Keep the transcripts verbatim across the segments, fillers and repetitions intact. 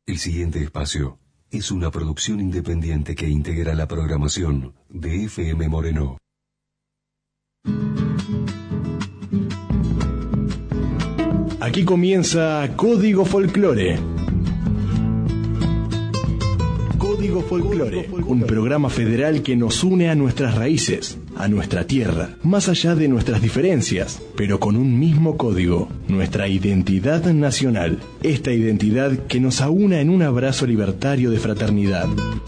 El siguiente espacio es una producción independiente que integra la programación de F M Moreno. Aquí comienza Código Folclore. Código Folclore, un programa federal que nos une a nuestras raíces, a nuestra tierra, más allá de nuestras diferencias, pero con un mismo código, nuestra identidad nacional, esta identidad que nos aúna en un abrazo libertario de fraternidad.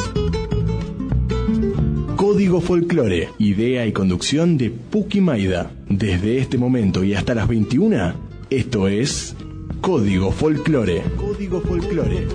Código Folclore, idea y conducción de Puki Maida. Desde este momento y hasta las veintiuna, esto es Código Folclore. Código Folclore.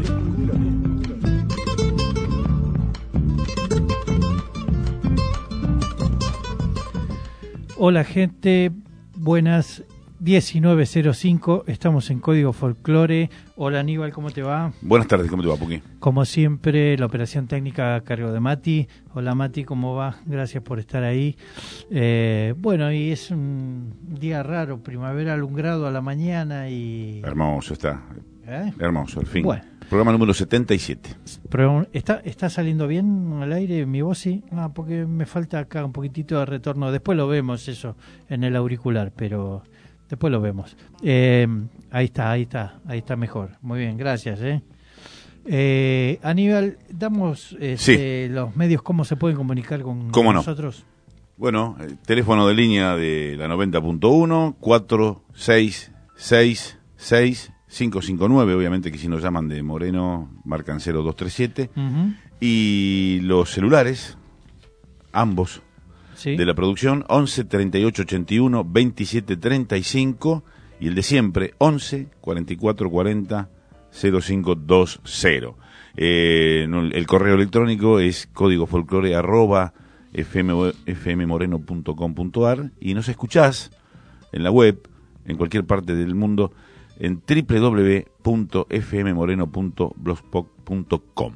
Hola gente, buenas, diecinueve cero cinco, estamos en Código Folclore. Hola Aníbal, ¿cómo te va? Buenas tardes, ¿cómo te va, Puki? Como siempre, la operación técnica a cargo de Mati. Hola Mati, ¿cómo va? Gracias por estar ahí. Eh, bueno, y es un día raro, primaveral, un grado a la mañana y... Hermoso está, ¿Eh? hermoso, al fin. Bueno. Programa número setenta y siete. Pero, ¿está, ¿Está saliendo bien al aire mi voz? Sí. Ah, porque me falta acá un poquitito de retorno. Después lo vemos eso en el auricular, pero después lo vemos. Eh, ahí está, ahí está, ahí está mejor. Muy bien, gracias. Eh. Eh, Aníbal, damos este, sí. los medios, ¿cómo se pueden comunicar con ¿Cómo nosotros? No? Bueno, el teléfono de línea de la noventa punto uno, cuatro seis seis seis cinco cinco nueve, obviamente que si nos llaman de Moreno marcan cero dos tres siete, uh-huh. Y los celulares, ambos, ¿sí? De la producción, once treinta y ocho ochenta y uno veintisiete treinta y cinco, y el de siempre, once cuarenta y cuatro cuarenta cero cinco veinte. Eh, el correo electrónico es códigofolclore arroba fmmoreno punto com punto ar, y nos escuchás en la web, en cualquier parte del mundo, en doble u doble u doble u punto f m moreno punto blogspot punto com.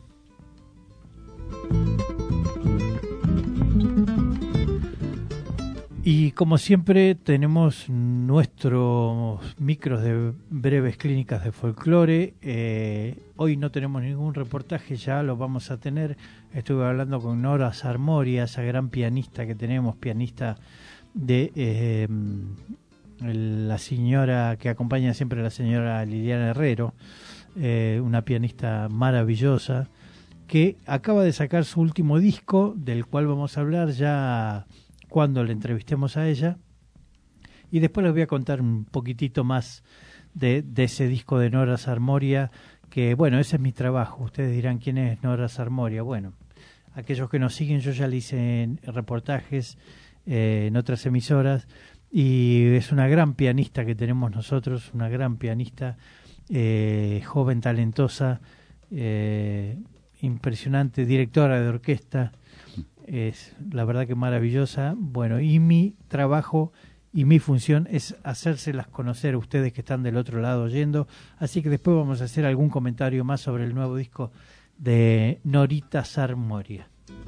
Y como siempre tenemos nuestros micros de breves clínicas de folclore. Eh, hoy no tenemos ningún reportaje, ya lo vamos a tener. Estuve hablando con Nora Sarmoria, esa gran pianista que tenemos, pianista de... Eh, la señora que acompaña siempre a la señora Liliana Herrero, eh, una pianista maravillosa que acaba de sacar su último disco, del cual vamos a hablar ya cuando le entrevistemos a ella, y después les voy a contar un poquitito más de, de ese disco de Nora Sarmoria, que bueno, ese es mi trabajo. Ustedes dirán, ¿quién es Nora Sarmoria? Bueno, aquellos que nos siguen, yo ya le hice en reportajes eh, en otras emisoras, y es una gran pianista que tenemos nosotros, una gran pianista, eh, joven, talentosa, eh, impresionante, directora de orquesta, es la verdad que maravillosa. Bueno, y mi trabajo y mi función es hacérselas conocer a ustedes que están del otro lado oyendo, así que después vamos a hacer algún comentario más sobre el nuevo disco de Norita Sarmoria.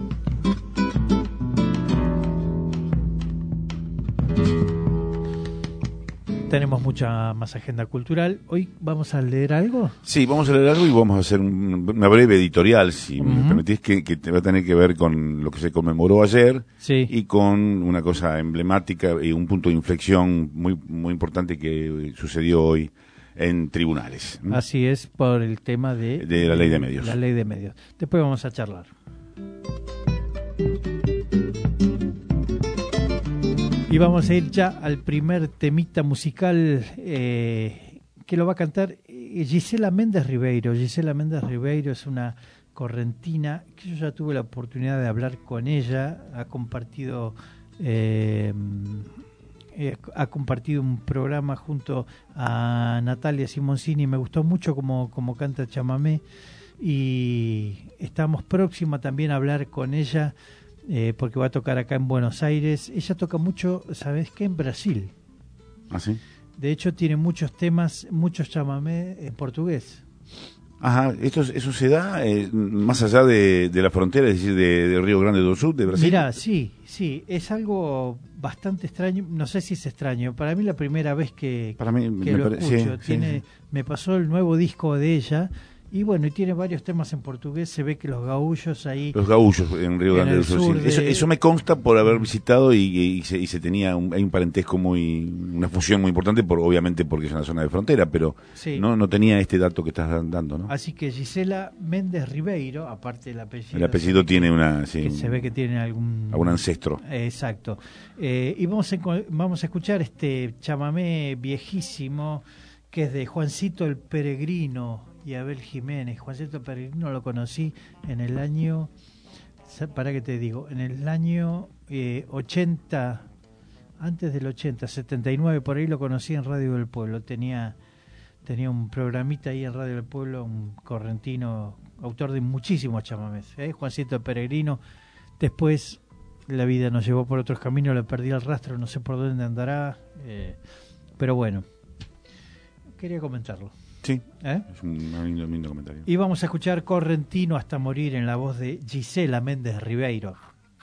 Tenemos mucha más agenda cultural. Hoy vamos a leer algo. Sí, vamos a leer algo y vamos a hacer un, una breve editorial, si uh-huh. me permitís, que, que va a tener que ver con lo que se conmemoró ayer, sí. Y con una cosa emblemática y un punto de inflexión muy muy importante que sucedió hoy en tribunales. Así es, por el tema de, de la ley de medios. La ley de medios. Después vamos a charlar. Y vamos a ir ya al primer temita musical eh, que lo va a cantar Gisela Méndez Ribeiro. Gisela Méndez Ribeiro es una correntina que yo ya tuve la oportunidad de hablar con ella. Ha compartido eh, eh, ha compartido un programa junto a Natalia Simoncini. Me gustó mucho como, como canta chamamé, y estamos próxima también a hablar con ella. Eh, porque va a tocar acá en Buenos Aires. Ella toca mucho, ¿sabes qué? En Brasil. ¿Ah, sí? De hecho, tiene muchos temas, muchos chamamé en portugués. Ajá, esto, eso se da eh, más allá de, de la frontera, es decir, de, de Río Grande do Sul, de Brasil. Mirá, sí, sí, es algo bastante extraño, no sé si es extraño, para mí la primera vez que, para mí, que me lo pare... escucho, sí, tiene, sí, sí. Me pasó el nuevo disco de ella, Y bueno, y tiene varios temas en portugués. Se ve que los gaullos ahí... Los gaullos en Río Grande del Sur. De... Eso, eso me consta por haber visitado y, y, se, y se tenía un, hay un parentesco muy... Una fusión muy importante, por obviamente porque es una zona de frontera, pero sí. no, no tenía este dato que estás dando, ¿no? Así que Gisela Méndez Ribeiro, aparte del apellido... El apellido se tiene que, una... Sí, que se ve que tiene algún... algún ancestro. Exacto. Eh, y vamos a, vamos a escuchar este chamamé viejísimo que es de Juancito el Peregrino y Abel Jiménez. Juancito Peregrino lo conocí en el año, para que te digo, en el año eh, ochenta, antes del ochenta, setenta y nueve, por ahí lo conocí en Radio del Pueblo. Tenía tenía un programita ahí en Radio del Pueblo, un correntino, autor de muchísimos chamamés, ¿eh? Juancito Peregrino. Después la vida nos llevó por otros caminos, le perdí el rastro, no sé por dónde andará, eh, pero bueno, quería comentarlo. Sí, ¿Eh? Es un lindo, lindo comentario. Y vamos a escuchar Correntino hasta morir en la voz de Gisela Méndez Ribeiro.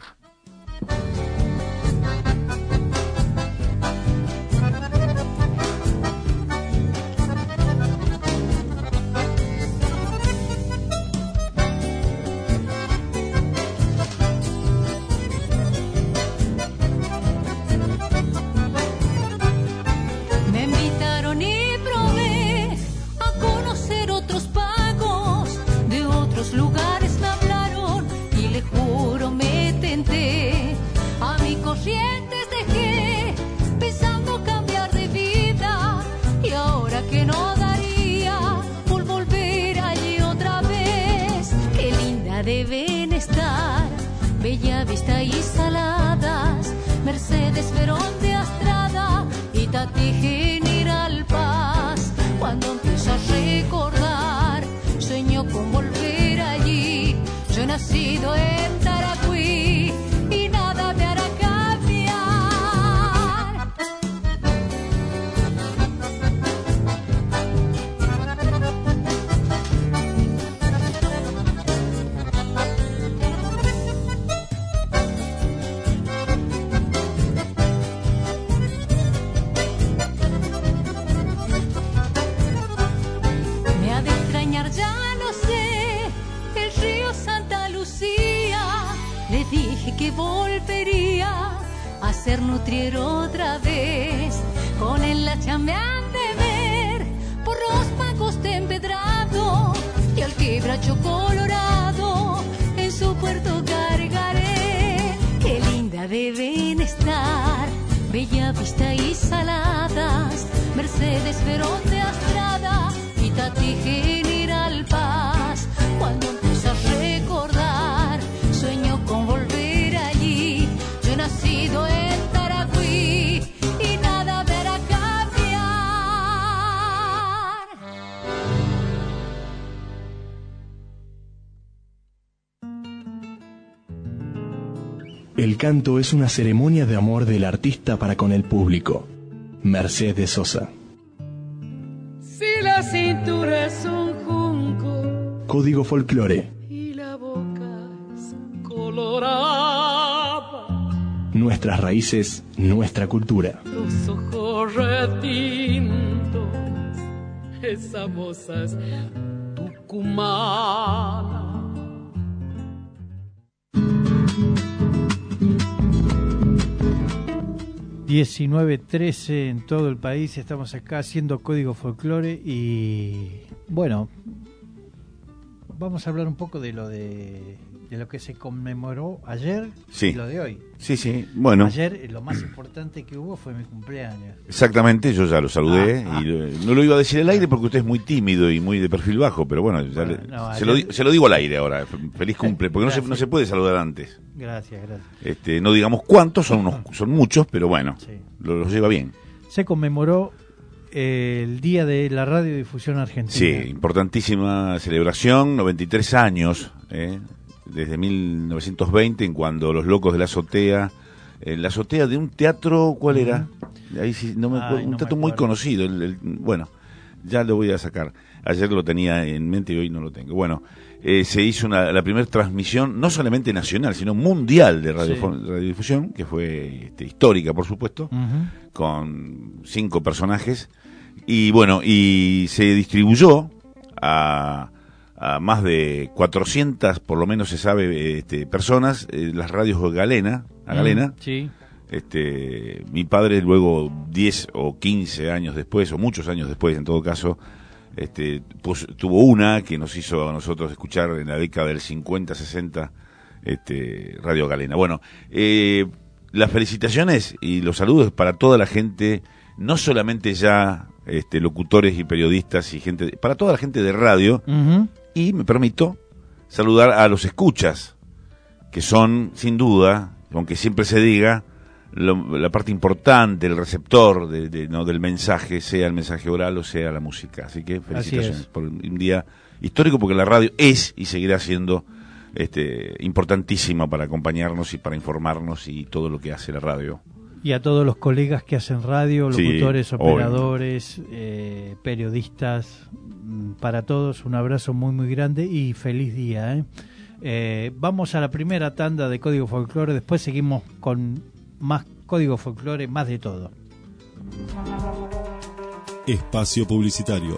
Lugares me hablaron y le juro me tenté. A mi corrientes dejé pensando cambiar de vida y ahora que no daría por volver allí otra vez. Qué linda deben estar Bella Vista y Saladas, Mercedes Verón de Astrada y Tati General Paz. Cuando empiezo a recordar sueño con volver allí. Yo he nacido en Taracuí y nada me hará cambiar. Me ha de extrañar, ya no sé, el río Santa Lucía. Le dije que volvería a ser nutriero otra vez. Con él la chamean de ver por los pagos de Empedrado y al quebracho colorado en su puerto cargaré. Qué linda deben estar Bella Vista y Saladas, Mercedes Verón de Astrada y Tati General Paz. Cuando empiezo a recordar sueño con volver allí. Yo he nacido en Taracuí y nada me hará cambiar. El canto es una ceremonia de amor del artista para con el público. Mercedes Sosa. Si la cintura es un junco, Código Folclore. y la boca es colorada, Nuestras raíces, nuestra cultura. los ojos retintos, esa moza es tucumana. diecinueve trece en todo el país, estamos acá haciendo Código Folclore y bueno, vamos a hablar un poco de lo de, de lo que se conmemoró ayer Sí. y lo de hoy. Sí, sí, bueno. Ayer eh, lo más importante que hubo fue mi cumpleaños. Exactamente, yo ya lo saludé Ah, ah. y lo- no lo iba a decir al aire porque usted es muy tímido y muy de perfil bajo, pero bueno, ya Bueno, le- no, se, lo, ayer- di- se lo digo al aire ahora. Feliz cumple, porque no se, Gracias. no se puede saludar antes. Gracias, gracias. Este, no digamos cuántos, son unos, son muchos, pero bueno, Sí. lo, lo lleva bien. Se conmemoró eh, el Día de la Radiodifusión Argentina. Sí, importantísima celebración, noventa y tres años, ¿eh? Desde mil novecientos veinte, en cuando los locos de la azotea, eh, la azotea de un teatro, ¿cuál era? Ahí sí, no me Ay, acuerdo, un no me teatro muy acuerdo. conocido, el- el- bueno, ya lo voy a sacar. Ayer lo tenía en mente y hoy no lo tengo. Bueno, eh, se hizo una, la primera transmisión, no solamente nacional, sino mundial de radio, Sí. radiodifusión, que fue este, histórica, por supuesto, Ujú. con cinco personajes. Y bueno, y se distribuyó a, a más de cuatrocientas, por lo menos se sabe, este, personas, eh, las radios Galena, a Galena. Mm, sí. Este, mi padre luego diez o quince años después, o muchos años después en todo caso, este, pues, tuvo una que nos hizo a nosotros escuchar en la década del cincuenta, sesenta, este, Radio Galena. Bueno, eh, las felicitaciones y los saludos para toda la gente, no solamente ya este, locutores y periodistas y gente, para toda la gente de radio, Uh-huh. y me permito saludar a los escuchas, que son, sin duda, aunque siempre se diga, Lo, la parte importante, el receptor de, de, ¿no? del mensaje, sea el mensaje oral o sea la música. Así que felicitaciones Así es. por un día histórico, porque la radio es y seguirá siendo este, importantísima para acompañarnos y para informarnos y todo lo que hace la radio. Y a todos los colegas que hacen radio, locutores, Sí, operadores, eh, periodistas, mm, para todos un abrazo muy muy grande y feliz día. ¿eh? Eh, vamos a la primera tanda de Código Folclore, después seguimos con más Código Folclore, más de todo. Espacio publicitario.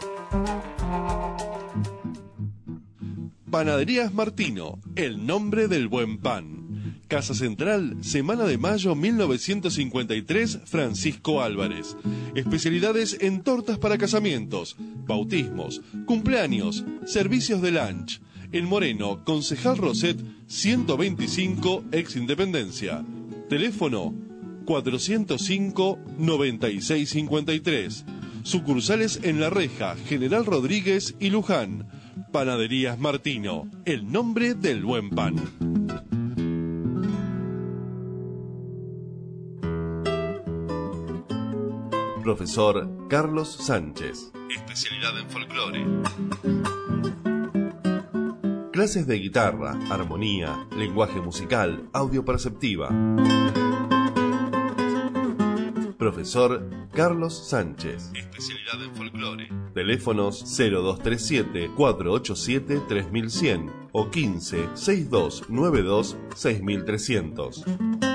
Panaderías Martino, el nombre del buen pan. Casa Central, Semana de Mayo mil novecientos cincuenta y tres, Francisco Álvarez. Especialidades en tortas para casamientos, bautismos, cumpleaños, servicios de lunch. En Moreno, Concejal Roset, ciento veinticinco, ex Independencia. Teléfono cuatrocientos cinco, noventa y seis cincuenta y tres. Sucursales en La Reja, General Rodríguez y Luján. Panaderías Martino, el nombre del buen pan. Profesor Carlos Sánchez. Especialidad en folclore. Clases de guitarra, armonía, lenguaje musical, audio perceptiva. Profesor Carlos Sánchez. Especialidad en folclore. Teléfonos cero dos tres siete, cuatro ocho siete, tres mil cien o quince, sesenta y dos noventa y dos, seis mil trescientos.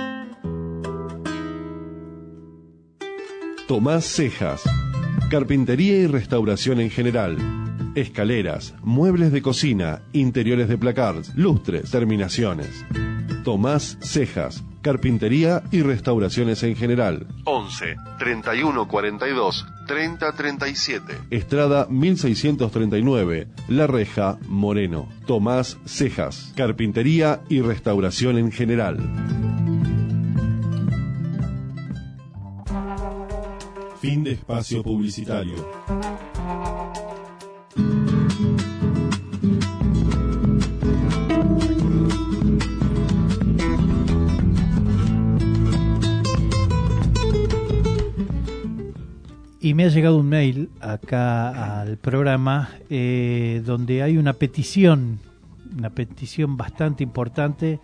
Tomás Cejas. Carpintería y restauración en general. Escaleras, muebles de cocina, interiores de placards, lustres, terminaciones. Tomás Cejas. Carpintería y restauraciones en general. once, treinta y uno cuarenta y dos, treinta treinta y siete. Estrada mil seiscientos treinta y nueve, La Reja, Moreno. Tomás Cejas. Carpintería y restauración en general. Fin de espacio publicitario. Y me ha llegado un mail acá al programa eh, donde hay una petición, una petición bastante importante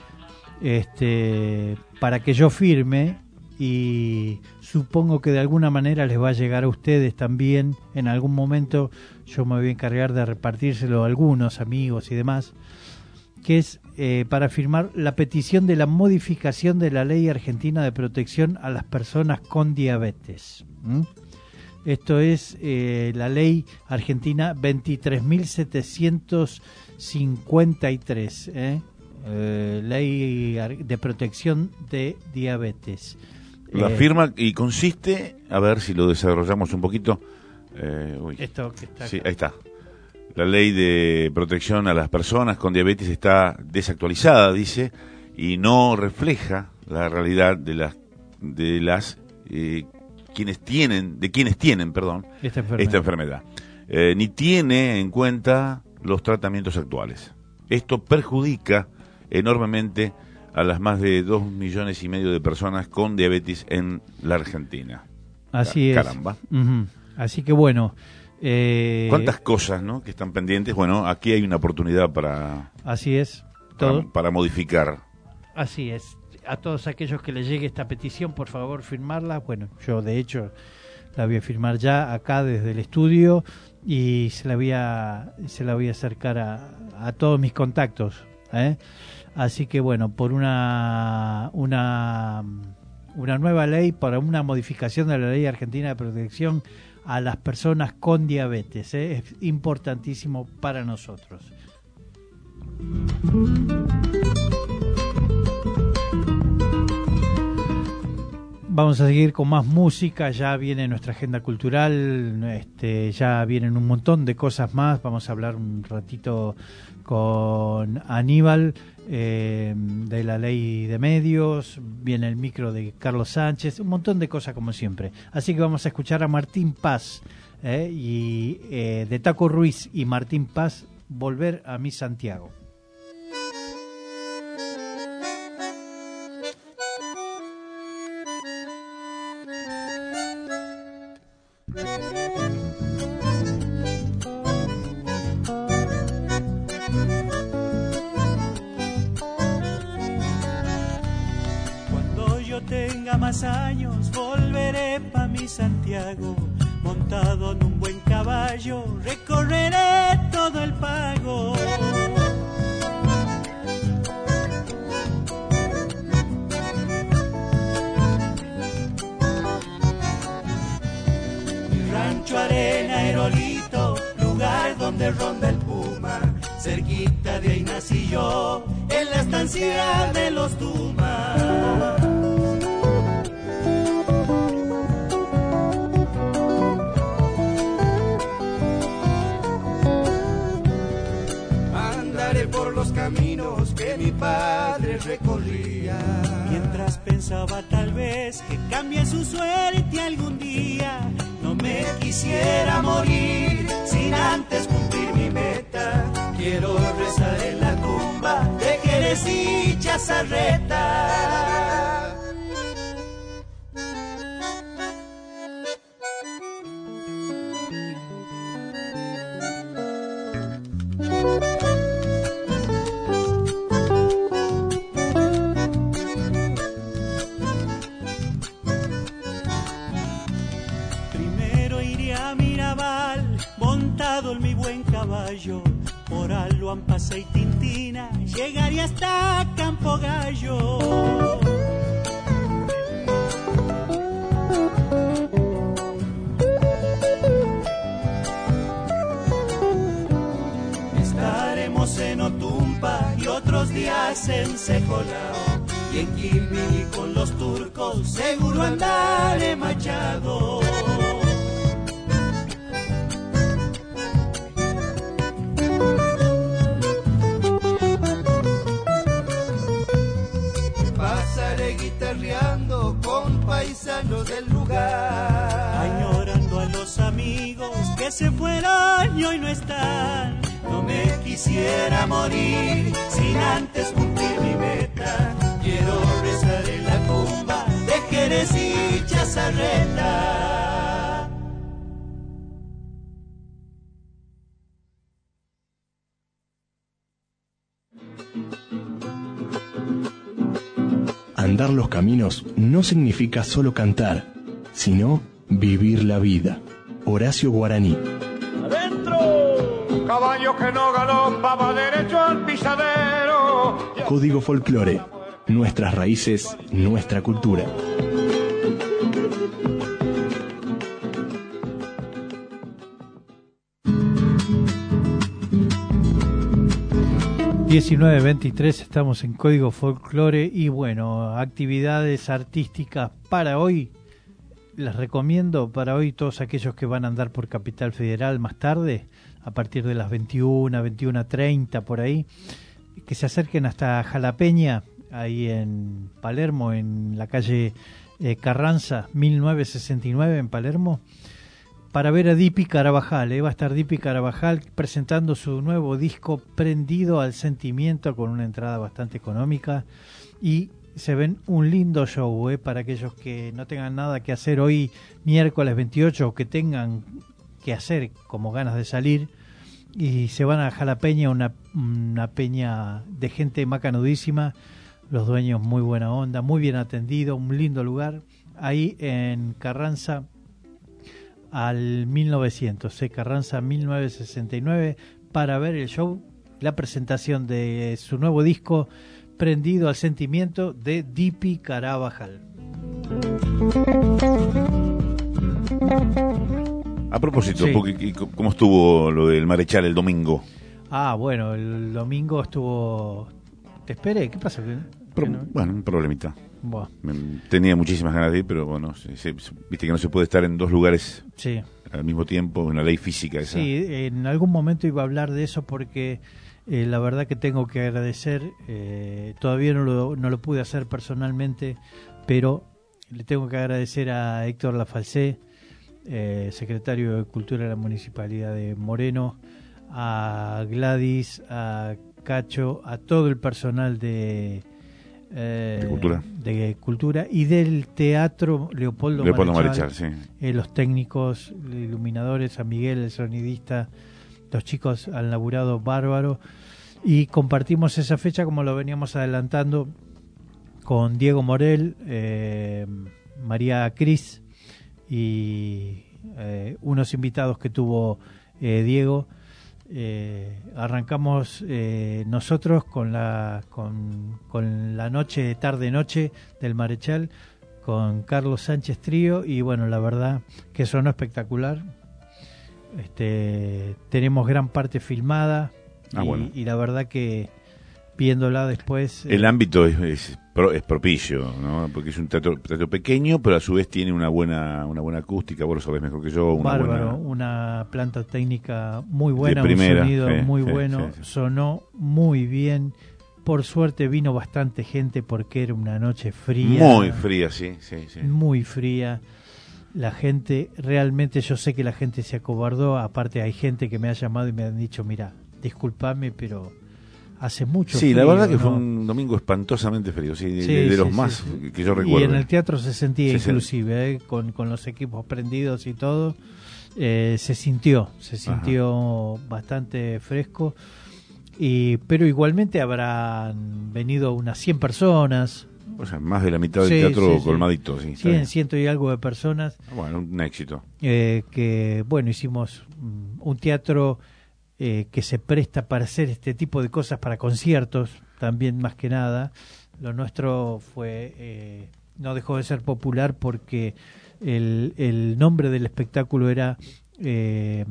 este, para que yo firme, y supongo que de alguna manera les va a llegar a ustedes también. En algún momento yo me voy a encargar de repartírselo a algunos amigos y demás, que es eh, para firmar la petición de la modificación de la Ley Argentina de Protección a las Personas con Diabetes. ¿Mm? Esto es eh, la Ley Argentina veintitrés mil setecientos cincuenta y tres, ¿eh? Eh, Ley de Protección de Diabetes. La Eh, firma y consiste, a ver si lo desarrollamos un poquito. Eh, uy. Esto que está Sí, acá. ahí está. La ley de protección a las personas con diabetes está desactualizada, dice, y no refleja la realidad de las de las eh, quienes tienen, de quienes tienen, perdón, Esta enfermedad. esta enfermedad. Eh, ni tiene en cuenta los tratamientos actuales. Esto perjudica enormemente a las más de dos millones y medio de personas con diabetes en la Argentina. Así es. Caramba. Ujú. Así que bueno. Eh, ¿Cuántas cosas, no, que están pendientes? Bueno, aquí hay una oportunidad para, Así es. Todo. para, para modificar. Así es. A todos aquellos que les llegue esta petición, por favor, firmarla. Bueno, yo de hecho la voy a firmar ya acá desde el estudio y se la voy a, se la voy a acercar a, a todos mis contactos, ¿eh? Así que bueno, por una, una, una nueva ley, para una modificación de la Ley Argentina de Protección a las personas con diabetes, ¿eh? Es importantísimo para nosotros. Vamos a seguir con más música, ya viene nuestra agenda cultural, este, ya vienen un montón de cosas más, vamos a hablar un ratito con Aníbal eh, de la ley de medios, viene el micro de Carlos Sánchez, un montón de cosas como siempre. Así que vamos a escuchar a Martín Paz eh, y eh, de Taco Ruiz y Martín Paz, Volver a mi Santiago. Cuando yo tenga más años volveré pa' mi Santiago, montado en un buen caballo recorreré todo el pago. Mi rancho arena aerolito, lugar donde ronda el puma, cerquita de ahí nací yo, en la estancia de los Dumas. Andaré por los caminos que mi padre recorría, mientras pensaba tal vez que cambie su suerte algún día. No me quisiera morir sin antes cumplir mi meta. Quiero rezar en la tumba de Jerez y Chazarreta. Primero iré a Mirabal, montado en mi buen caballo, por Aluan, Pasa y Tintina, llegaría hasta Campo Gallo. Estaremos en Otumpa y otros días en Secolao, y en Quilmini con los turcos seguro andaré Machado. Pasaré guitarreando con paisanos del lugar, añorando a los amigos que se fueron y hoy no están. No me quisiera morir sin antes cumplir mi meta. Quiero rezar en la tumba de Jerez y Chazarreta. Andar los caminos no significa solo cantar, sino vivir la vida. Horacio Guaraní. ¡Adentro! Caballo que no galopa va derecho al pisadero. Código Folclore. Nuestras raíces, nuestra cultura. diecinueve veintitrés, estamos en Código Folclore y bueno, actividades artísticas para hoy. Les recomiendo para hoy todos aquellos que van a andar por Capital Federal más tarde, a partir de las veintiuna, veintiuna treinta por ahí, que se acerquen hasta Jalapeña, ahí en Palermo, en la calle eh, Carranza, mil novecientos sesenta y nueve en Palermo, para ver a Dipi Carabajal. Eh. Va a estar Dipi Carabajal presentando su nuevo disco Prendido al Sentimiento, con una entrada bastante económica, y se ven un lindo show eh, para aquellos que no tengan nada que hacer hoy miércoles veintiocho, o que tengan que hacer como ganas de salir y se van a Jalapeña, una, una peña de gente macanudísima, los dueños muy buena onda, muy bien atendido, un lindo lugar ahí en Carranza al mil novecientos, eh, Carranza mil novecientos sesenta y nueve, para ver el show, la presentación de su nuevo disco Prendido al Sentimiento de Dipi Carabajal. A propósito, Sí. porque, ¿cómo estuvo lo del Marechal el domingo? Ah, bueno, el domingo estuvo... Te esperé, ¿qué pasa? ¿Que, Pro, que no? Bueno, un problemita. Buah. Tenía muchísimas ganas de ir, pero bueno, se, se, viste que no se puede estar en dos lugares Sí. al mismo tiempo, una ley física esa. Sí, en algún momento iba a hablar de eso porque eh, la verdad que tengo que agradecer, eh, todavía no lo, no lo pude hacer personalmente, pero le tengo que agradecer a Héctor Lafalcé, eh, secretario de Cultura de la Municipalidad de Moreno, a Gladys, a Cacho, a todo el personal de... Eh, de cultura de cultura y del teatro Leopoldo, Leopoldo Marechal, Marechal, sí. eh, los técnicos, los iluminadores, a Miguel, el sonidista, los chicos han laburado bárbaro y compartimos esa fecha como lo veníamos adelantando con Diego Morel, eh, María Cris y eh, unos invitados que tuvo eh, Diego. Eh, arrancamos eh, nosotros con la con, con la noche, tarde noche del Marechal con Carlos Sánchez Trío y bueno, la verdad que sonó espectacular. Este, tenemos gran parte filmada ah, y, bueno. y la verdad que viéndola después el eh, ámbito es, es, pro, es propicio, ¿no? Porque es un teatro, teatro pequeño, pero a su vez tiene una buena una buena acústica, vos lo sabés mejor que yo, una bárbaro, buena... una planta técnica muy buena, de primera, un sonido sí, muy sí, bueno, sí, sí. sonó muy bien. Por suerte vino bastante gente porque era una noche fría. Muy fría, sí, sí, sí. Muy fría. La gente, realmente yo sé que la gente se acobardó, aparte hay gente que me ha llamado y me han dicho, mira, discúlpame, pero hace mucho sí, frío. la verdad que ¿no? fue un domingo espantosamente frío, sí, de, Sí, de, de los sí, más sí. que yo recuerdo. Y en el teatro se sentía se inclusive, eh, con, con los equipos prendidos y todo, eh, se sintió, se sintió Ajá. bastante fresco. Y, pero igualmente habrán venido unas cien personas. O sea, más de la mitad del sí, teatro sí, colmadito. Sí, cien, ciento y algo de personas. Bueno, un éxito. Eh, que, bueno, hicimos um, un teatro eh, que se presta para hacer este tipo de cosas, para conciertos, también más que nada. Lo nuestro fue, eh, no dejó de ser popular porque el, el nombre del espectáculo era... Eh,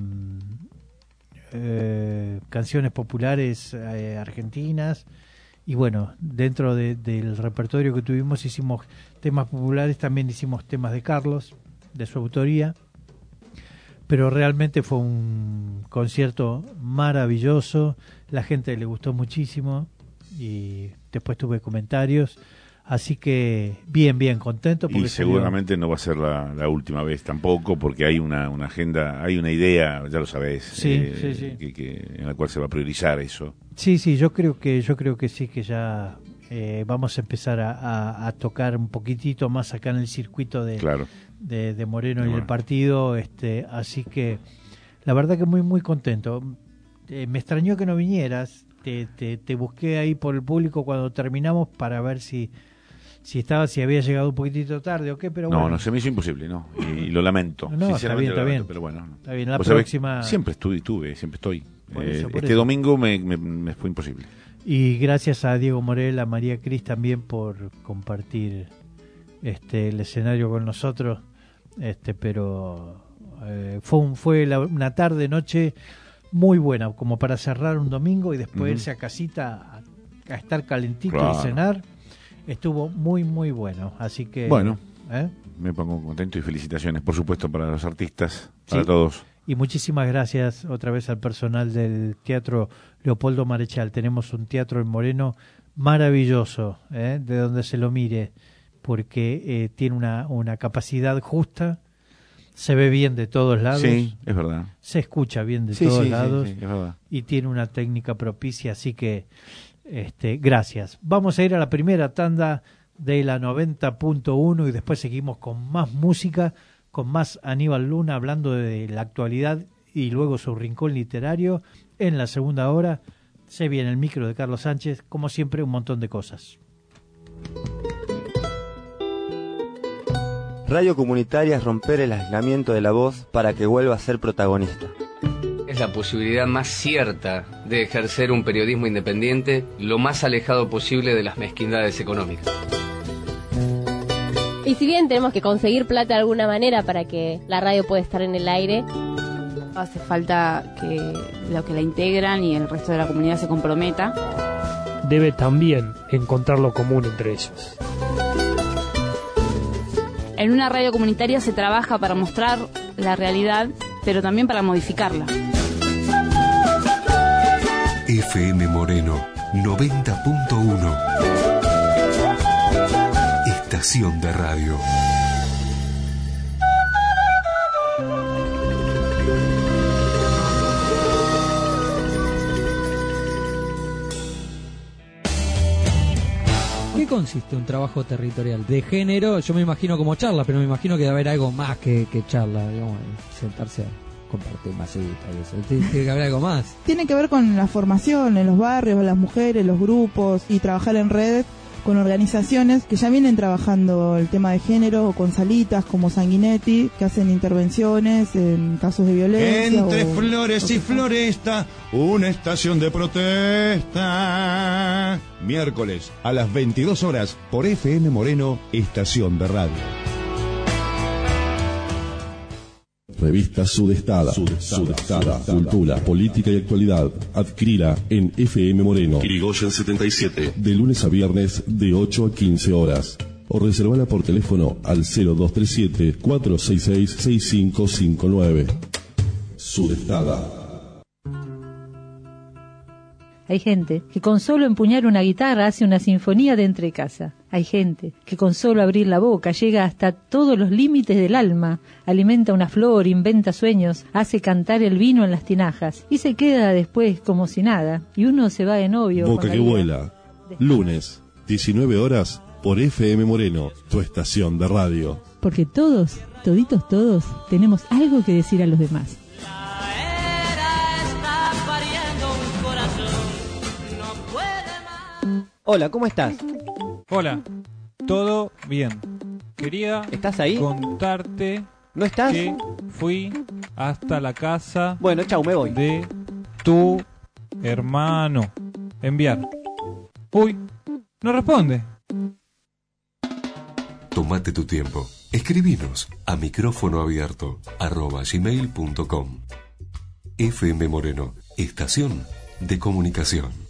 Eh, canciones populares eh, argentinas y bueno, dentro de, del repertorio que tuvimos hicimos temas populares, también hicimos temas de Carlos, de su autoría, pero realmente fue un concierto maravilloso, la gente le gustó muchísimo y después tuve comentarios. Así que bien, bien, contento. Porque y seguramente no va a ser la, la última vez tampoco, porque hay una, una agenda, hay una idea, ya lo sabés, sí, eh, sí, sí. Que, que, en la cual se va a priorizar eso. Sí, sí, yo creo que yo creo que sí, que ya eh, vamos a empezar a, a, a tocar un poquitito más acá en el circuito de, claro. de, de Moreno y bueno. el partido. Este, así que la verdad que muy, muy contento. Eh, me extrañó que no vinieras, te, te, te busqué ahí por el público cuando terminamos para ver si... si estaba, si había llegado un poquitito tarde o qué, pero no, bueno. No, no, se me hizo imposible, no, y, y lo lamento. No, no está bien, está bien. Pero bueno. Está bien, la Vos próxima... sabés, siempre estuve, estuve, siempre estoy. Por Eh, eso, por este eso. domingo me, me, me fue imposible. Y gracias a Diego Morel, a María Cris también por compartir este el escenario con nosotros. Este, pero eh, fue un, fue la, una tarde, noche muy buena, como para cerrar un domingo y después uh-huh. irse a casita a, a estar calentito claro. y cenar. Estuvo muy, muy bueno, así que... Bueno, ¿eh? me pongo contento y felicitaciones, por supuesto, para los artistas, para sí. todos. Y muchísimas gracias otra vez al personal del Teatro Leopoldo Marechal. Tenemos un teatro en Moreno maravilloso, ¿eh? De donde se lo mire, porque eh, tiene una, una capacidad justa, se ve bien de todos lados. Sí, es verdad. Se escucha bien de sí, todos sí, lados. Sí, sí, es verdad. Y tiene una técnica propicia, así que... Este, gracias. Vamos a ir a la primera tanda de la noventa punto uno y después seguimos con más música, con más Aníbal Luna hablando de la actualidad y luego su rincón literario. En la segunda hora se viene el micro de Carlos Sánchez, como siempre un montón de cosas. Radio comunitaria es romper el aislamiento de la voz para que vuelva a ser protagonista. Es la posibilidad más cierta de ejercer un periodismo independiente lo más alejado posible de las mezquindades económicas. Y si bien tenemos que conseguir plata de alguna manera para que la radio pueda estar en el aire, Hace falta que los que la integran y el resto de la comunidad se comprometa. Debe también encontrar lo común entre ellos. En una radio comunitaria se trabaja para mostrar la realidad, pero también para modificarla. F M Moreno noventa punto uno. Estación de radio. ¿Qué consiste un trabajo territorial? De género, yo me imagino como charla, pero me imagino que debe haber algo más que, que charla, digamos, sentarse a compartir masita y eso. Tiene que haber algo más. Tiene que ver con la formación en los barrios, las mujeres, los grupos y trabajar en redes con organizaciones que ya vienen trabajando el tema de género, o con salitas como Sanguinetti, que hacen intervenciones en casos de violencia. Entre o, flores o y floresta, una estación de protesta. Miércoles a las veintidós horas por F M Moreno, Estación de Radio. Revista Sudestada. Sudestada. Sudestada. Cultura, política y actualidad. Adquirila en F M Moreno. Irigoyen setenta y siete. De lunes a viernes de ocho a quince horas. O reservala por teléfono al cero dos tres siete, cuatro seis seis, seis cinco cinco nueve. Sudestada. Hay gente que con solo empuñar una guitarra hace una sinfonía de entre casa. Hay gente que con solo abrir la boca llega hasta todos los límites del alma, alimenta una flor, inventa sueños, hace cantar el vino en las tinajas y se queda después como si nada. Y uno se va de novio. Boca que vuela. Lunes, diecinueve horas por F M Moreno, tu estación de radio. Porque todos, toditos todos, tenemos algo que decir a los demás. Hola, ¿cómo estás? Hola, todo bien. Quería ¿Estás ahí? contarte ¿No estás? que fui hasta la casa bueno, chau, me voy. de tu hermano. Enviar. Uy, no responde. Tómate tu tiempo. Escribinos a micrófono abierto arroba gmail punto com. F M Moreno, estación de comunicación.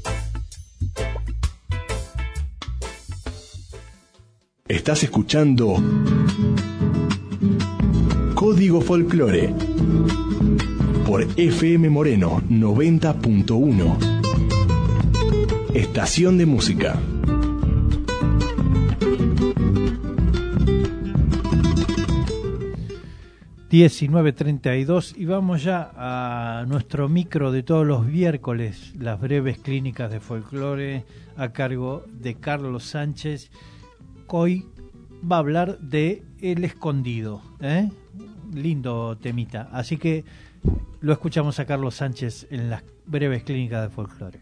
Estás escuchando Código Folclore por F M Moreno noventa punto uno. Estación de música. diecinueve treinta y dos y vamos ya a nuestro micro de todos los miércoles, las breves clínicas de folclore a cargo de Carlos Sánchez. Hoy va a hablar de El Escondido, ¿eh? Lindo temita, así que lo escuchamos a Carlos Sánchez en las breves clínicas de folclore.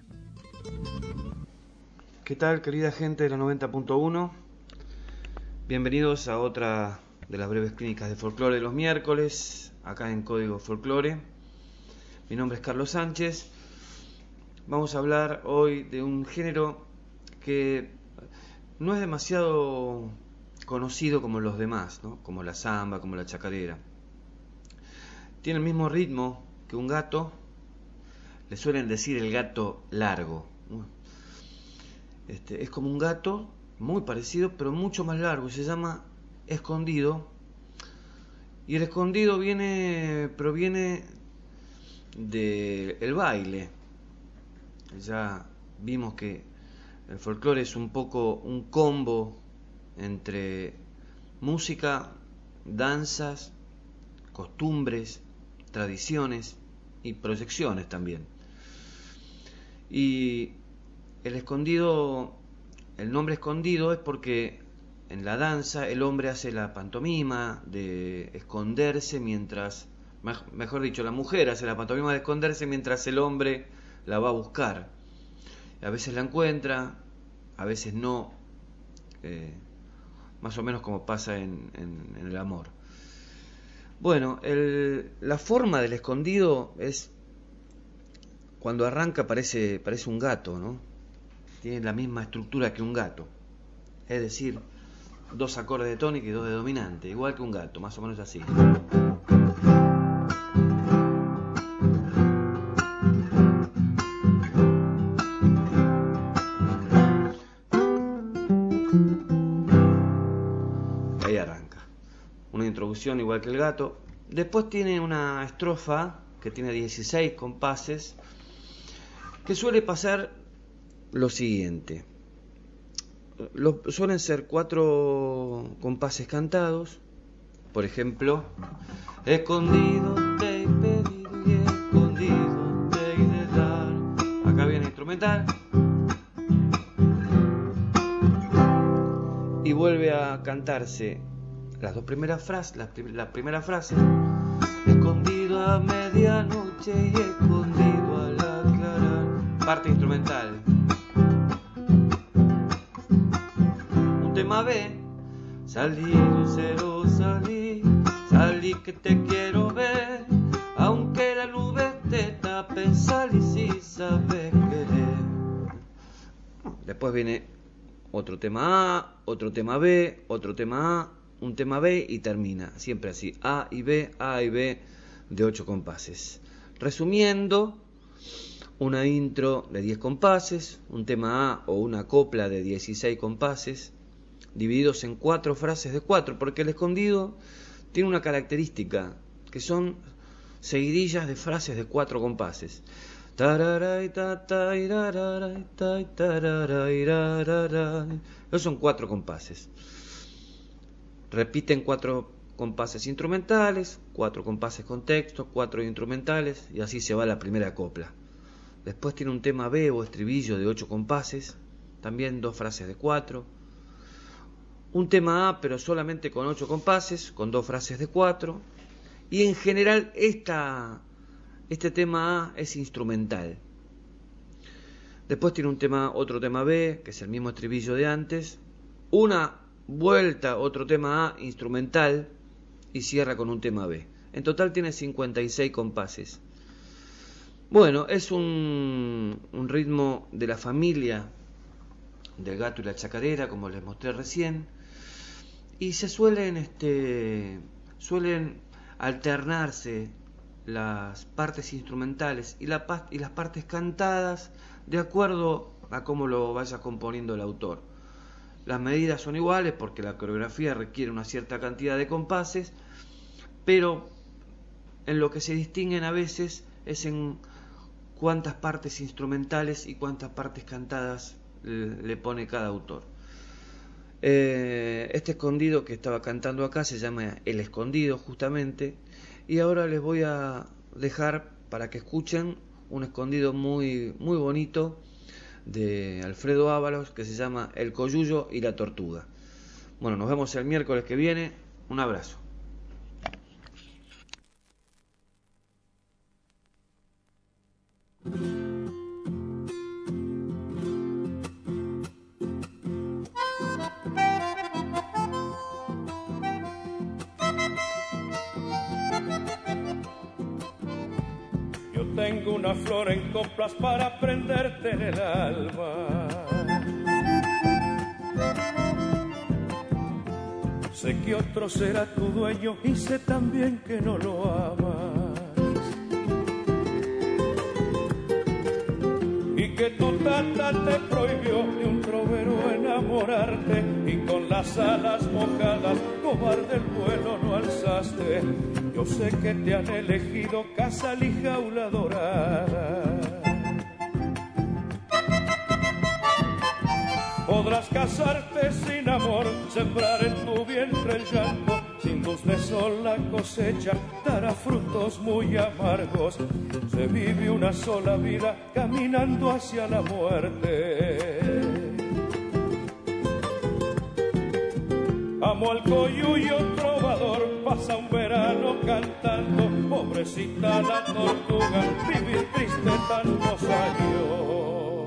¿Qué tal, querida gente de la noventa punto uno? Bienvenidos a otra de las breves clínicas de folclore de los miércoles, acá en Código Folclore. Mi nombre es Carlos Sánchez. Vamos a hablar hoy de un género que no es demasiado conocido como los demás, ¿no? Como la samba, como la chacarera. Tiene el mismo ritmo que un gato. Le suelen decir el gato largo. Este, es como un gato, muy parecido, pero mucho más largo. Se llama escondido. Y el escondido viene, proviene del baile. Ya vimos que el folclore es un poco un combo entre música, danzas, costumbres, tradiciones y proyecciones también. Y el escondido, el nombre escondido es porque en la danza el hombre hace la pantomima de esconderse mientras, mejor dicho, la mujer hace la pantomima de esconderse mientras el hombre la va a buscar. A veces la encuentra, a veces no, eh, más o menos como pasa en, en, en el amor. Bueno, el, la forma del escondido es, cuando arranca parece, parece un gato, ¿no? Tiene la misma estructura que un gato, es decir, dos acordes de tónica y dos de dominante, igual que un gato, más o menos así. emoción igual que el gato. Después tiene una estrofa que tiene dieciséis compases, que suele pasar lo siguiente. Lo, suelen ser cuatro compases cantados. Por ejemplo, escondido te he pedido y escondido te he de dar. Acá viene instrumental. Y vuelve a cantarse las dos primeras frases, la, la primera frase, escondido a medianoche y escondido al aclarar. Parte instrumental. Un tema B, salí, lucero, salí, salí que te quiero ver, aunque la nube te tape, salí si sabes querer. Después viene otro tema A, otro tema B, otro tema A, un tema B y termina, siempre así, A y B, A y B, de ocho compases. Resumiendo, una intro de diez compases, un tema A o una copla de dieciséis compases, divididos en cuatro frases de cuatro, porque el escondido tiene una característica, que son seguidillas de frases de cuatro compases. Esos son cuatro compases. Repiten cuatro compases instrumentales, cuatro compases con texto, cuatro instrumentales, y así se va la primera copla. Después tiene un tema B o estribillo de ocho compases, también dos frases de cuatro. Un tema A, pero solamente con ocho compases, con dos frases de cuatro. Y en general esta, este tema A es instrumental. Después tiene un tema, otro tema B, que es el mismo estribillo de antes. Una vuelta, otro tema A instrumental, y cierra con un tema B. En total tiene cincuenta y seis compases. Bueno, es un, un ritmo de la familia del gato y la chacarera, como les mostré recién, y se suelen, este, suelen alternarse las partes instrumentales y, la, y las partes cantadas de acuerdo a cómo lo vaya componiendo el autor. Las medidas son iguales porque la coreografía requiere una cierta cantidad de compases, pero en lo que se distinguen a veces es en cuántas partes instrumentales y cuántas partes cantadas le, le pone cada autor. Eh, este escondido que estaba cantando acá se llama El Escondido justamente, y ahora les voy a dejar para que escuchen un escondido muy, muy bonito de Alfredo Ábalos que se llama El Coyullo y la Tortuga. Bueno, nos vemos el miércoles que viene. Un abrazo. Tengo una flor en coplas para prenderte en el alma. Sé que otro será tu dueño y sé también que no lo amas. Y que tu tata te prohibió de un trovero enamorarte, y con las alas mojadas cobarde el vuelo no alzaste. Yo sé que te han elegido casal y jaula dorada. Podrás casarte sin amor, sembrar en tu vientre el llanto. Sin luz de sol la cosecha dará frutos muy amargos. Se vive una sola vida caminando hacia la muerte. Amo al coyuyo trovador, pasa un verano cantando. Pobrecita la tortuga, vivir triste tantos años.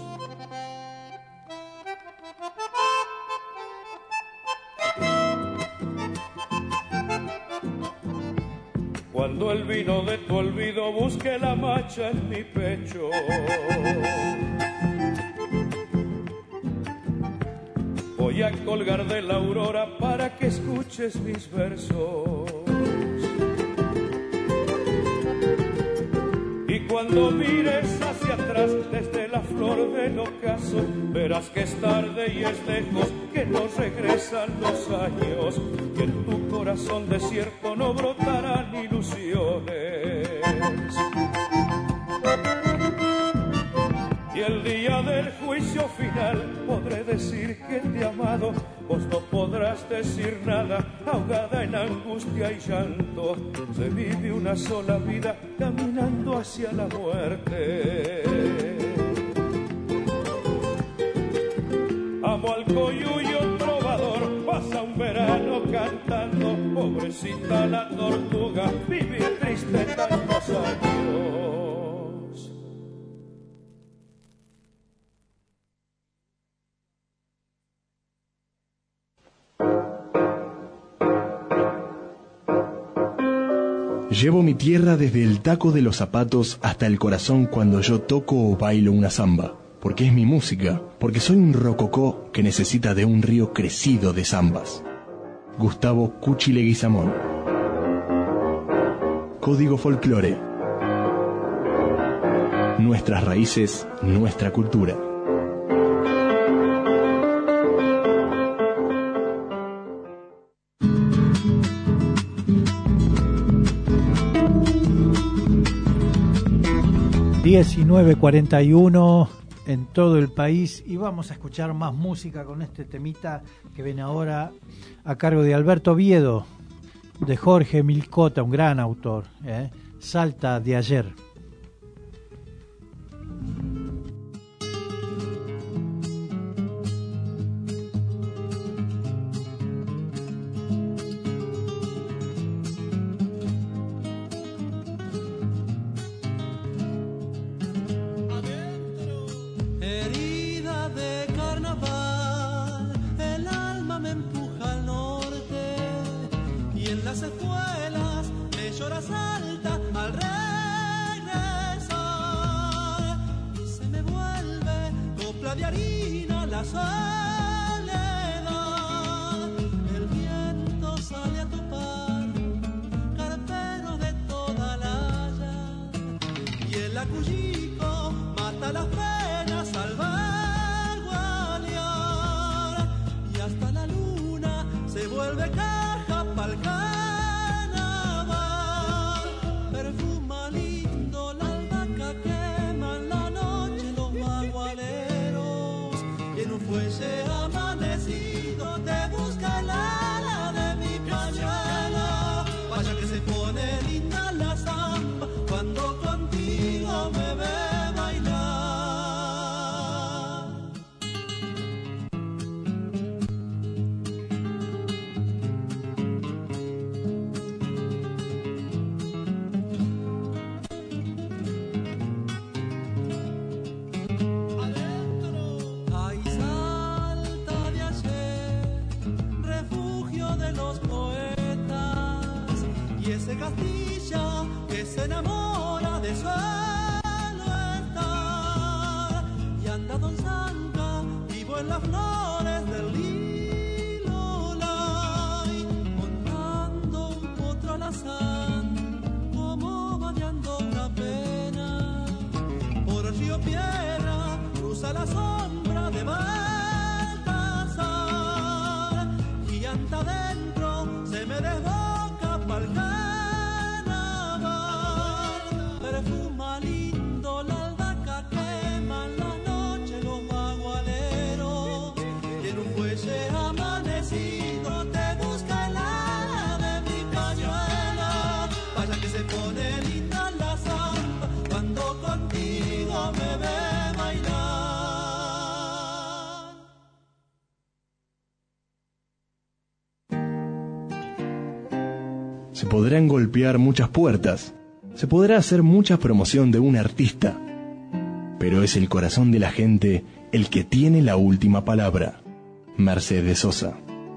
Cuando el vino de tu olvido busque la macha en mi pecho, voy a colgar de la aurora para que escuches mis versos. Y cuando mires hacia atrás desde la flor flor del ocaso, verás que es tarde y es lejos, que no regresan los años, que en tu corazón desierto no brotarán ilusiones. Y el día del juicio final podré decir que te he amado, vos no podrás decir nada, ahogada en angustia y llanto. Se vive una sola vida caminando hacia la muerte. Amo al coyuyo trovador, pasa un verano cantando, pobrecita la tortuga, vivir triste tantos años. Llevo mi tierra desde el taco de los zapatos hasta el corazón cuando yo toco o bailo una samba. Porque es mi música, porque soy un rococó que necesita de un río crecido de zambas. Gustavo Cuchi Leguizamón. Código Folclore. Nuestras raíces, nuestra cultura. diecinueve cuarenta y uno en todo el país y vamos a escuchar más música con este temita que viene ahora a cargo de Alberto Oviedo, de Jorge Milcota, un gran autor, ¿eh? Salta de ayer. Se podrán golpear muchas puertas, se podrá hacer mucha promoción de un artista, pero es el corazón de la gente el que tiene la última palabra. Mercedes Sosa.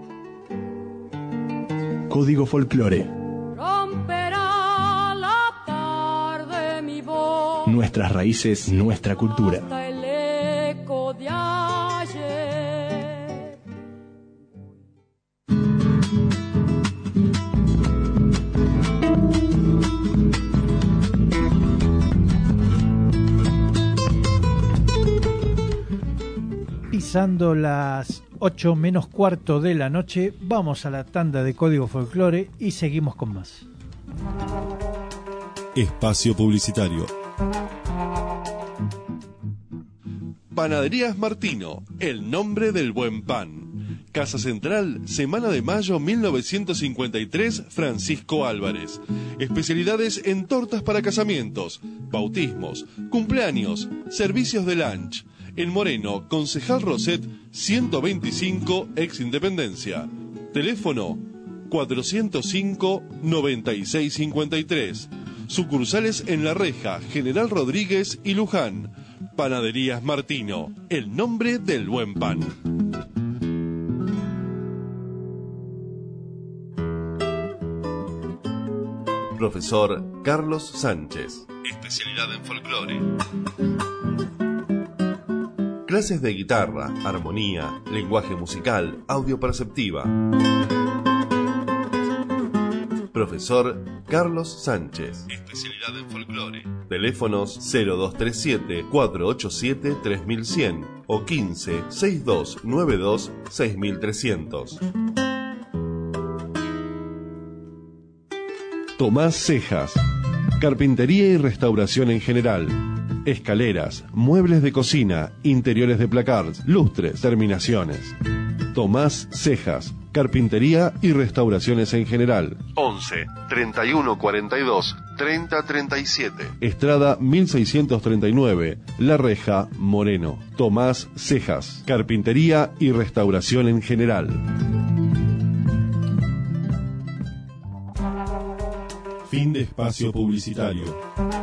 Código Folclore. Romperá la tarde mi voz. Nuestras raíces, nuestra cultura. Hasta el eco de ayer. pasando las ocho menos cuarto de la noche. Vamos a la tanda de Código Folclore y seguimos con más. Espacio publicitario. Panaderías Martino, el nombre del buen pan. Casa Central, Semana de Mayo mil novecientos cincuenta y tres, Francisco Álvarez. Especialidades en tortas para casamientos, bautismos, cumpleaños, servicios de lunch. En Moreno, Concejal Roset, ciento veinticinco, ex Independencia. Teléfono cuatrocientos cinco, noventa y seis cincuenta y tres. Sucursales en La Reja, General Rodríguez y Luján. Panaderías Martino, el nombre del buen pan. Profesor Carlos Sánchez. Especialidad en folclore. Clases de guitarra, armonía, lenguaje musical, audio perceptiva. Profesor Carlos Sánchez. Especialidad en folclore. Teléfonos cero dos tres siete, cuatro ocho siete, tres mil cien o quince, sesenta y dos noventa y dos, seis mil trescientos. Tomás Cejas. Carpintería y restauración en general. Escaleras, muebles de cocina, interiores de placards, lustres, terminaciones. Tomás Cejas. Carpintería y restauraciones en general. once, treinta y uno, cuarenta y dos, treinta, treinta y siete. Estrada mil seiscientos treinta y nueve, La Reja, Moreno. Tomás Cejas. Carpintería y restauración en general. Fin de espacio publicitario.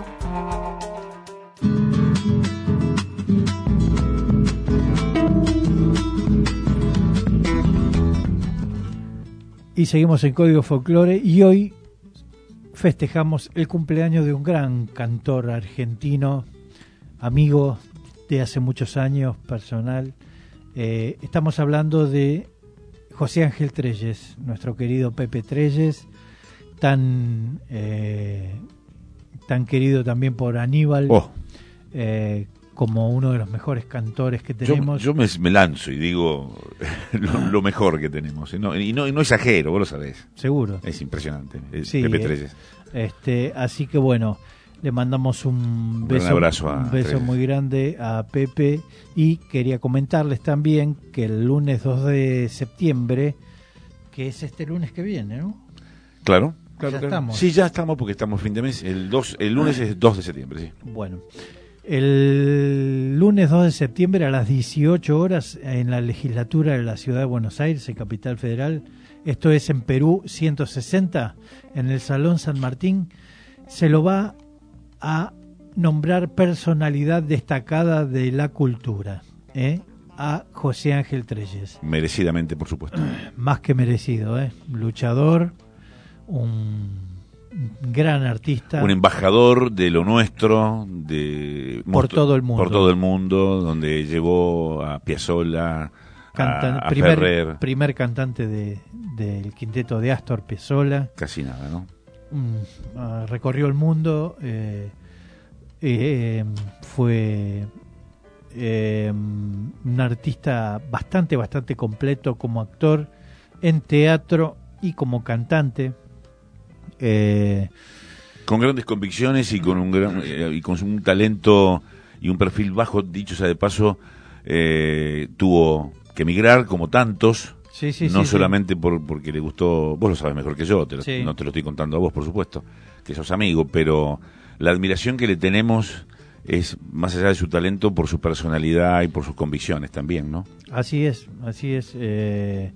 Y seguimos en Código Folclore y hoy festejamos el cumpleaños de un gran cantor argentino, amigo de hace muchos años, personal. Eh, estamos hablando de José Ángel Trelles, nuestro querido Pepe Trelles, tan eh, tan querido también por Aníbal, oh. eh, como uno de los mejores cantores que tenemos. Yo, yo me, me lanzo y digo lo, lo mejor que tenemos, y no, y, no, y no exagero, vos lo sabés. Seguro. Es impresionante, es sí, Pepe Trelles. Este, así que bueno, le mandamos un beso, un abrazo a un beso Trelles. muy grande a Pepe, y quería comentarles también que el lunes dos de septiembre, que es este lunes que viene, ¿no? Claro. Claro, Ya claro. estamos. Sí, ya estamos porque estamos fin de mes. El, dos, el lunes es dos de septiembre, sí. Bueno, el lunes dos de septiembre a las dieciocho horas en la legislatura de la Ciudad de Buenos Aires, en Capital Federal, esto es en Perú ciento sesenta, en el Salón San Martín, se lo va a nombrar personalidad destacada de la cultura, ¿eh? a José Ángel Trelles. Merecidamente, por supuesto. Más que merecido, ¿eh? Luchador, un gran artista, un embajador de lo nuestro, de por todo el mundo, por todo el mundo, donde llevó a Piazzolla, Cantan, a, a primer, Ferrer, primer cantante de, del quinteto de Astor Piazzolla, casi nada, ¿no? Mm, uh, recorrió el mundo, eh, eh, fue eh, un artista bastante, bastante completo como actor, en teatro y como cantante. Eh, con grandes convicciones y con un gran, eh, y con un talento y un perfil bajo, dicho sea de paso, eh, tuvo que emigrar como tantos, sí, sí, no sí, solamente sí. Por, porque le gustó, vos lo sabes mejor que yo, te lo, sí. no te lo estoy contando a vos, por supuesto, que sos amigo, pero la admiración que le tenemos es más allá de su talento por su personalidad y por sus convicciones también, ¿no? Así es, así es. Eh,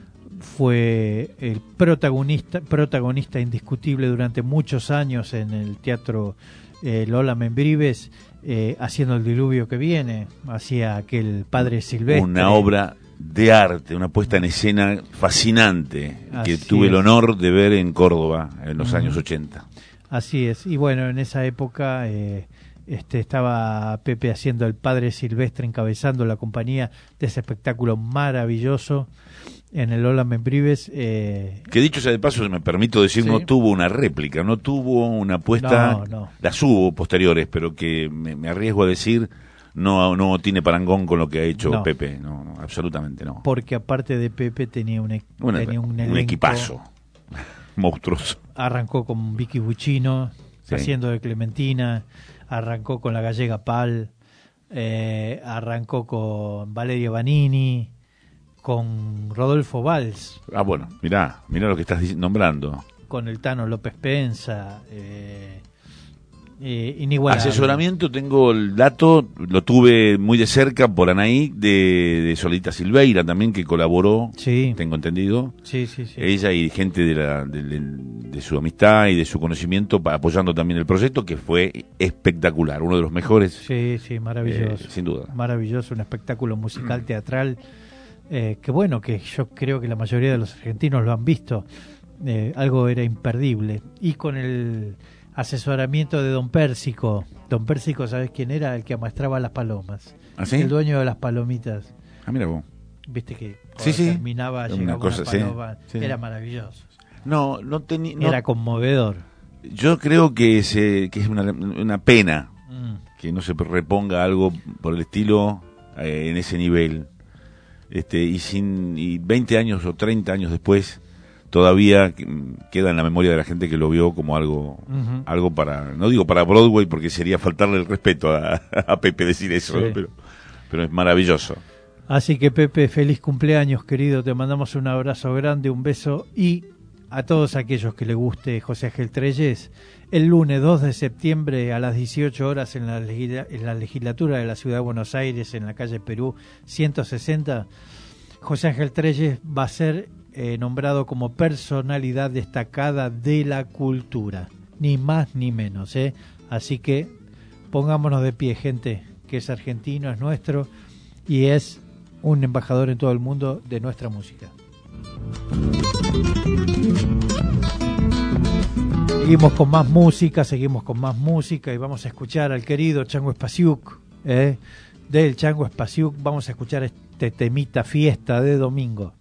fue el protagonista protagonista indiscutible durante muchos años en el teatro eh, Lola Membrives, eh, haciendo El diluvio que viene, hacía aquel Padre Silvestre. Una obra de arte, una puesta en escena fascinante que Así tuve es. el honor de ver en Córdoba en los Uh-huh. años ochenta. Así es, y bueno, en esa época eh, este estaba Pepe haciendo el Padre Silvestre, encabezando la compañía de ese espectáculo maravilloso en el Lola Membrives. Eh, Que dicho sea de paso, me permito decir, sí. no tuvo una réplica, no tuvo una puesta, No, no. las hubo posteriores, pero que me, me arriesgo a decir, no no tiene parangón con lo que ha hecho No. Pepe, no, no, absolutamente no. Porque aparte de Pepe tenía un, e- Bueno, tenía un, un elenco. equipazo monstruoso. Arrancó con Vicky Buccino, Sí. haciendo de Clementina, arrancó con la gallega Pal, eh, arrancó con Valeria Vanini, con Rodolfo Valls, Ah, bueno, mirá, mirá lo que estás dic- nombrando. con el Tano López Pensa, eh, eh, inigualable. Asesoramiento, tengo el dato, lo tuve muy de cerca por Anaí, de, de Solita Silveira también, que colaboró, Sí. tengo entendido. Sí, sí, sí. Ella y gente de, la, de, de- de su amistad y de su conocimiento pa- apoyando también el proyecto, que fue espectacular, uno de los mejores. Sí, sí, maravilloso. Eh, sin duda. Maravilloso, un espectáculo musical teatral eh, que bueno, que yo creo que la mayoría de los argentinos lo han visto. Eh, algo era imperdible. Y con el asesoramiento de Don Pérsico. Don Pérsico, ¿sabes quién era? El que amaestraba las palomas. ¿Ah, sí? El dueño de las palomitas. Ah, mira vos. Viste que cuando Sí, sí. terminaba, Una llegaba cosa, una sí, paloma. sí. Era maravilloso. No, no tenía... no- Era conmovedor. Yo creo que, se, que es una, una pena Mm. que no se reponga algo por el estilo eh, en ese nivel. Este, y sin y veinte años o treinta años después todavía mm, queda en la memoria de la gente que lo vio como algo Ujú. algo para, no digo para Broadway porque sería faltarle el respeto a, a Pepe decir eso, Sí. ¿no? pero pero es maravilloso. Así que Pepe, feliz cumpleaños, querido. Te mandamos un abrazo grande, un beso, y a todos aquellos que le guste José Ángel Trelles, el lunes dos de septiembre a las dieciocho horas en la, legisla- en la legislatura de la Ciudad de Buenos Aires, en la calle Perú ciento sesenta, José Ángel Trelles va a ser eh, nombrado como personalidad destacada de la cultura, ni más ni menos, ¿eh? Así que pongámonos de pie, gente, que es argentino, es nuestro y es un embajador en todo el mundo de nuestra música. Seguimos con más música, seguimos con más música y vamos a escuchar al querido Chango Espasiuk, ¿eh? Del Chango Espasiuk vamos a escuchar este temita Fiesta de Domingo.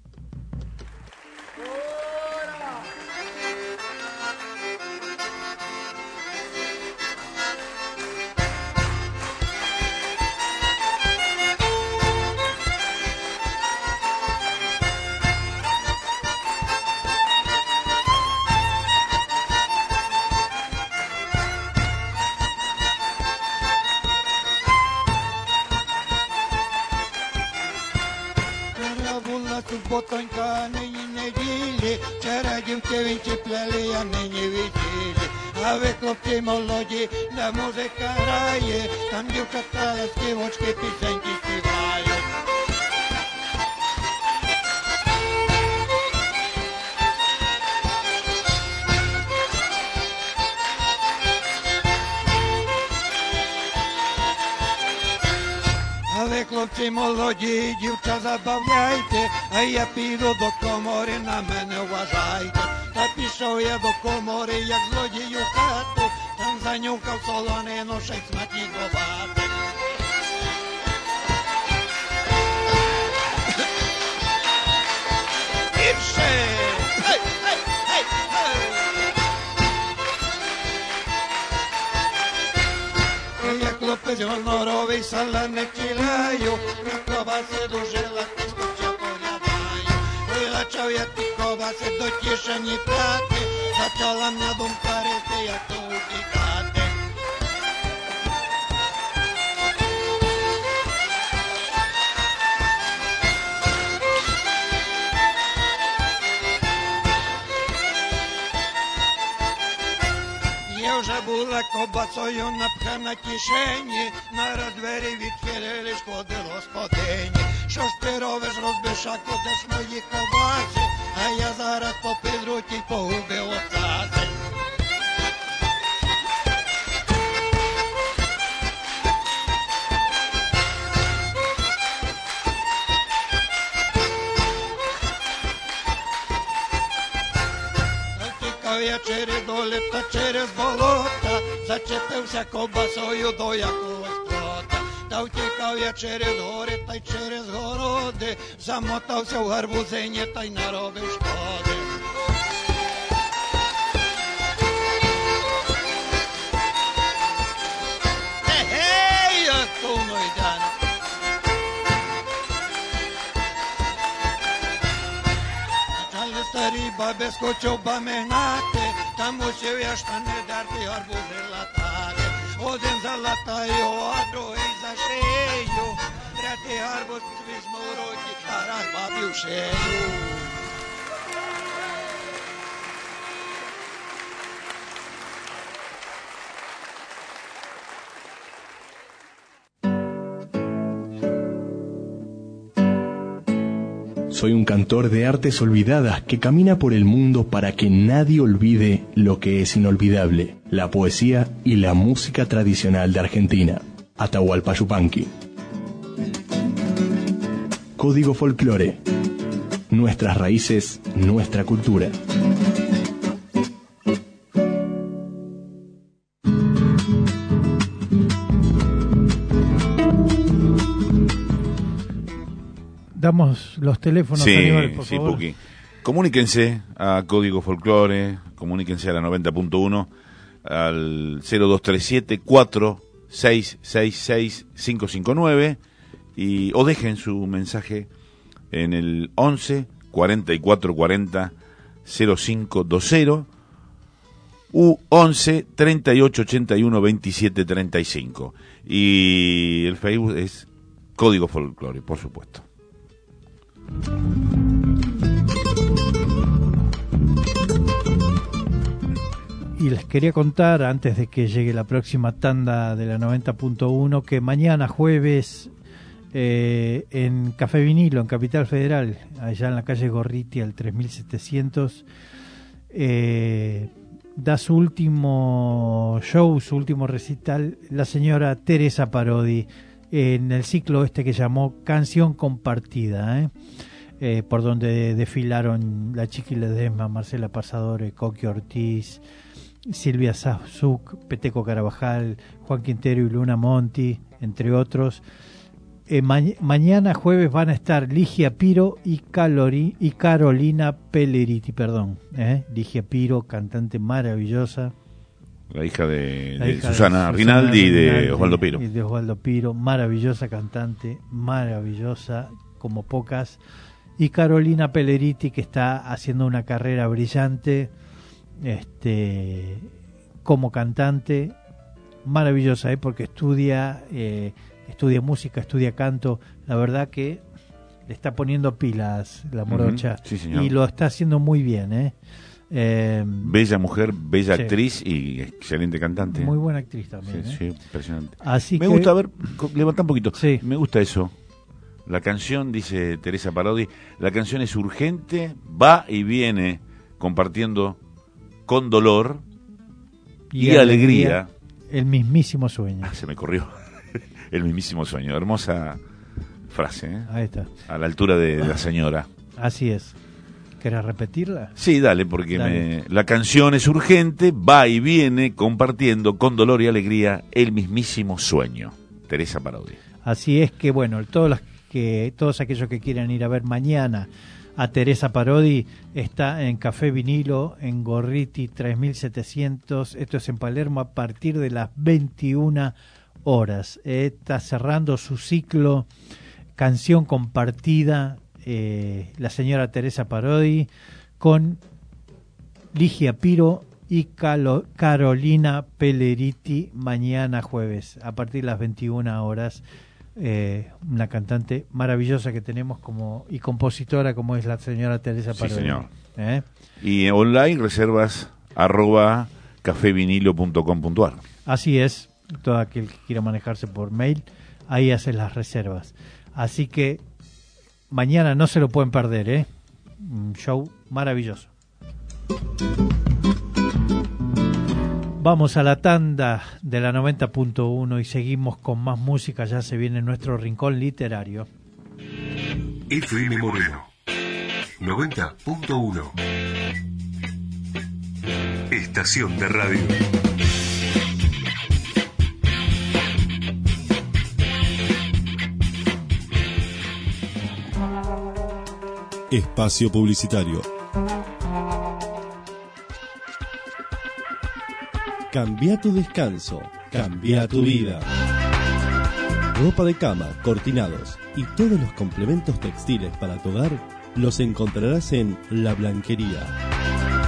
Була суботонька, нині неділі, вчора дівки відчіпляли, а нині відділі. А ви, хлопці молоді, де музика грає, там дівчата співочки пісеньки співають. А ви, хлопці молоді, дівча забавляйте, а я піду до комори, на мене вважайте. Та пішов я до комори, як злодію в хату, там занюхав солонину, ще й сматі ковати. Гірше! Гей, гей, гей, гей! Я хлопець гоноровий, сала не кидаю, на коваси дуже латисько поглядаю. Вилачав я ті коваси до тішені хати, почала мене думка рити, як то утікати. Я вже була ковбасою напхана кишені, на двері відхилились, ходить господині. Що ж ти робиш, розбишако, де ж мої ковбаси, а я зараз по підруті погубив обцаси. Тікав я через долі та через болота, зачепився ковбасою до якогось плота. Та втікав я через гори та й через городи, замотався в гарбузині та й наробив шкоди. Егей, як у freudiano. Acale stari babesco cioba menate, tamo se viaștane de-arte arbuzele latate. Odem zalataio, ado eizașeio, dreate arbuz trismo rogi, arah babiușeio. Soy un cantor de artes olvidadas que camina por el mundo para que nadie olvide lo que es inolvidable, la poesía y la música tradicional de Argentina. Atahualpa Yupanqui. Código Folclore. Nuestras raíces, nuestra cultura. Damos los teléfonos, sí, Aníbal, por sí, favor. Puki. Comuníquense a Código Folclore, comuníquense a la noventa punto uno al cero dos tres siete, cuatro seis seis seis, cinco cinco nueve y o dejen su mensaje en el once cuarenta y cuatro cuarenta cero cinco veinte u once treinta y ocho ochenta y uno veintisiete treinta y cinco. Y el Facebook es Código Folclore, por supuesto. Y les quería contar, antes de que llegue la próxima tanda de la noventa punto uno, que mañana jueves eh, en Café Vinilo, en Capital Federal, allá en la calle Gorriti al tres mil setecientos, eh, da su último show, su último recital, la señora Teresa Parodi, en el ciclo este que llamó Canción Compartida, ¿eh? Eh, por donde desfilaron la Chiqui Ledesma, Marcela Pasadore, Coqui Ortiz, Silvia Sazuk, Peteco Carabajal, Juan Quintero y Luna Monti, entre otros. Eh, ma mañana jueves van a estar Ligia Piro y, Calori y Carolina Pelleriti, perdón, ¿eh? Ligia Piro, cantante maravillosa. La hija de, La de hija Susana, de Rinaldi y de Rinaldi Osvaldo Piro. Y de Osvaldo Piro, maravillosa cantante, maravillosa como pocas. Y Carolina Pelleriti, que está haciendo una carrera brillante este, como cantante, maravillosa, ¿eh? Porque estudia, eh, estudia música, estudia canto. La verdad que le está poniendo pilas la morocha. Uh-huh. Sí, señor. Y lo está haciendo muy bien, ¿eh? Eh, bella mujer, bella sí. actriz y excelente cantante. Muy buena actriz también. Sí, ¿eh? sí, impresionante. Así Me que... gusta, a ver, levanta un poquito. Sí. Me gusta eso. La canción, dice Teresa Parodi, la canción es urgente, va y viene compartiendo con dolor y, y alegría, alegría. El mismísimo sueño. Ah, se me corrió. El mismísimo sueño. Hermosa frase, ¿eh? Ahí está. A la altura de la señora. Así es. ¿Querés repetirla? Sí, dale, porque dale. Me... la canción es urgente, va y viene compartiendo con dolor y alegría el mismísimo sueño. Teresa Parodi. Así es que, bueno, todos, los que, todos aquellos que quieran ir a ver mañana a Teresa Parodi, está en Café Vinilo, en Gorriti tres mil setecientos, esto es en Palermo, a partir de las veintiuna horas. Eh, está cerrando su ciclo Canción Compartida, Eh, la señora Teresa Parodi con Ligia Piro y Calo, Carolina Pelleriti mañana jueves a partir de las veintiuna horas. Eh, una cantante maravillosa que tenemos como y compositora como es la señora Teresa Parodi. Sí, señor. ¿Eh? Y online reservas arroba cafevinilo punto com punto ar. Así es, todo aquel que quiera manejarse por mail, ahí hace las reservas. Así que mañana no se lo pueden perder, ¿eh? Un show maravilloso. Vamos a la tanda de la noventa punto uno y seguimos con más música. Ya se viene nuestro rincón literario. F M Moreno noventa punto uno. Estación de radio. Espacio publicitario. Cambia tu descanso, cambia tu vida. ropa de cama, cortinados y todos los complementos textiles para tu hogar los encontrarás en La Blanquería.